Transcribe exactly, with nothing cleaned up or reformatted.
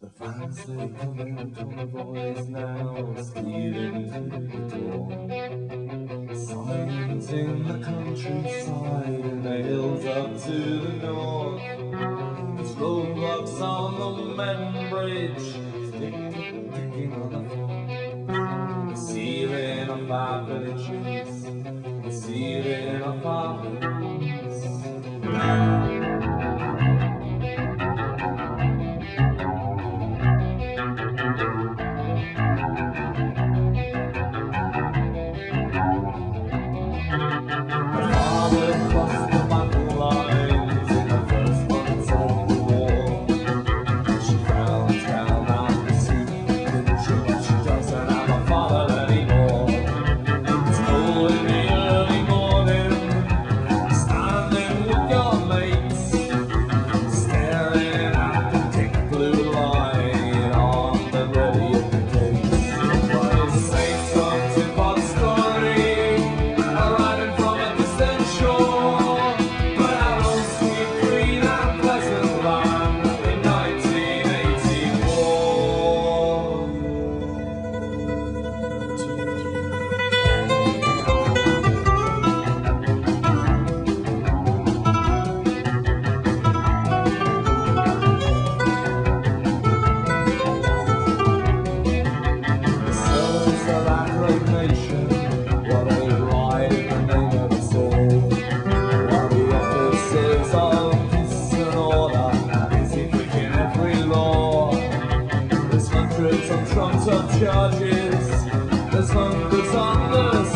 The fans they come in from the boys now, stealing through the door. Signs in the countryside and the hills up to the north. There's roadblocks on the main bridge, ticking, ticking on the floor. The ceiling of our villages, the ceiling of our homes. Of charges, there's hundreds on the